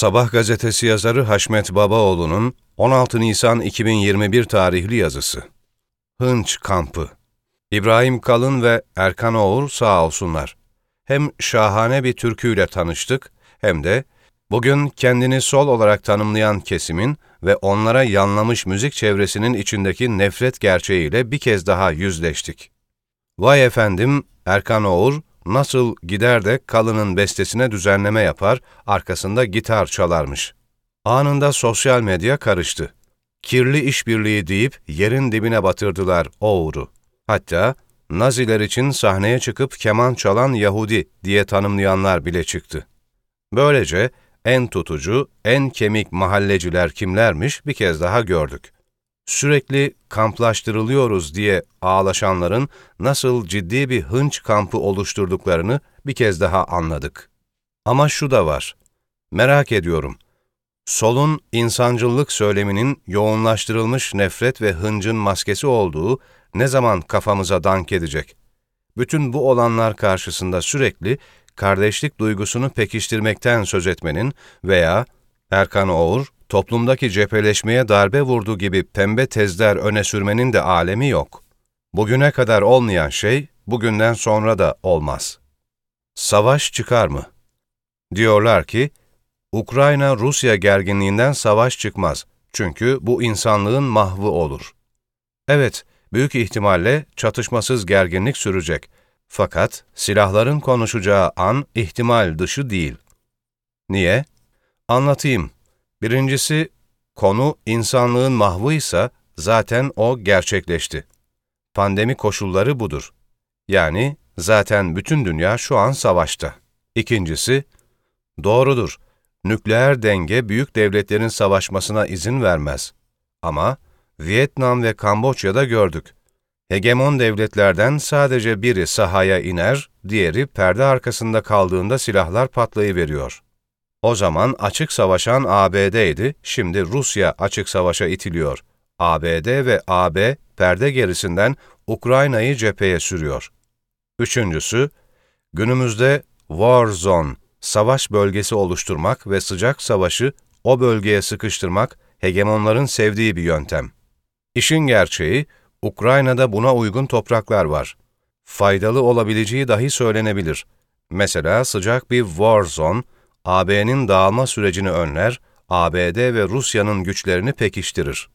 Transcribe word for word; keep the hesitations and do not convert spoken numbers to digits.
Sabah gazetesi yazarı Haşmet Babaoğlu'nun on altı Nisan iki bin yirmi bir tarihli yazısı. Hınç Kampı. İbrahim Kalın ve Erkan Oğur sağ olsunlar. Hem şahane bir türküyle tanıştık, hem de bugün kendini sol olarak tanımlayan kesimin ve onlara yanlamış müzik çevresinin içindeki nefret gerçeğiyle bir kez daha yüzleştik. Vay efendim, Erkan Oğur nasıl gider de Kalın'ın bestesine düzenleme yapar, arkasında gitar çalarmış. Anında sosyal medya karıştı. Kirli işbirliği deyip yerin dibine batırdılar Oğur'u. Hatta Naziler için sahneye çıkıp keman çalan Yahudi diye tanımlayanlar bile çıktı. Böylece en tutucu, en kemik mahalleciler kimlermiş bir kez daha gördük. Sürekli kamplaştırılıyoruz diye ağlaşanların nasıl ciddi bir hınç kampı oluşturduklarını bir kez daha anladık. Ama şu da var, merak ediyorum, solun insancıllık söyleminin yoğunlaştırılmış nefret ve hıncın maskesi olduğu ne zaman kafamıza dank edecek? Bütün bu olanlar karşısında sürekli kardeşlik duygusunu pekiştirmekten söz etmenin veya Erkan Oğur, toplumdaki cepheleşmeye darbe vurdu gibi pembe tezler öne sürmenin de alemi yok. Bugüne kadar olmayan şey, bugünden sonra da olmaz. Savaş çıkar mı? Diyorlar ki, Ukrayna-Rusya gerginliğinden savaş çıkmaz. Çünkü bu insanlığın mahvı olur. Evet, büyük ihtimalle çatışmasız gerginlik sürecek. Fakat silahların konuşacağı an ihtimal dışı değil. Niye? Anlatayım. Birincisi, konu insanlığın mahvıysa zaten o gerçekleşti. Pandemi koşulları budur. Yani zaten bütün dünya şu an savaşta. İkincisi, doğrudur. Nükleer denge büyük devletlerin savaşmasına izin vermez. Ama Vietnam ve Kamboçya'da gördük. Hegemon devletlerden sadece biri sahaya iner, diğeri perde arkasında kaldığında silahlar patlayıveriyor. O zaman açık savaşan A B D'ydi, şimdi Rusya açık savaşa itiliyor. A B D ve A B perde gerisinden Ukrayna'yı cepheye sürüyor. Üçüncüsü, günümüzde war zone, savaş bölgesi oluşturmak ve sıcak savaşı o bölgeye sıkıştırmak hegemonların sevdiği bir yöntem. İşin gerçeği, Ukrayna'da buna uygun topraklar var. Faydalı olabileceği dahi söylenebilir. Mesela sıcak bir war zone, A B'nin dağılma sürecini önler, A B D ve Rusya'nın güçlerini pekiştirir.